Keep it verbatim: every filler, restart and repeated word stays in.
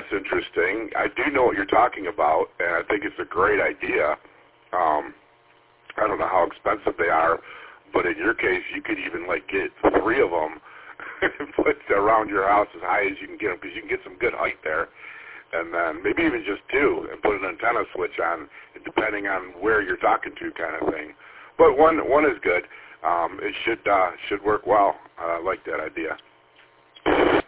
that's interesting. I do know what you're talking about, and I think it's a great idea. Um, I don't know how expensive they are, but in your case, you could even like get three of them and put around your house as high as you can get them, because you can get some good height there. And then maybe even just two, and put an antenna switch on, depending on where you're talking to, kind of thing. But one one is good. Um, it should uh, should work well. I uh, like that idea.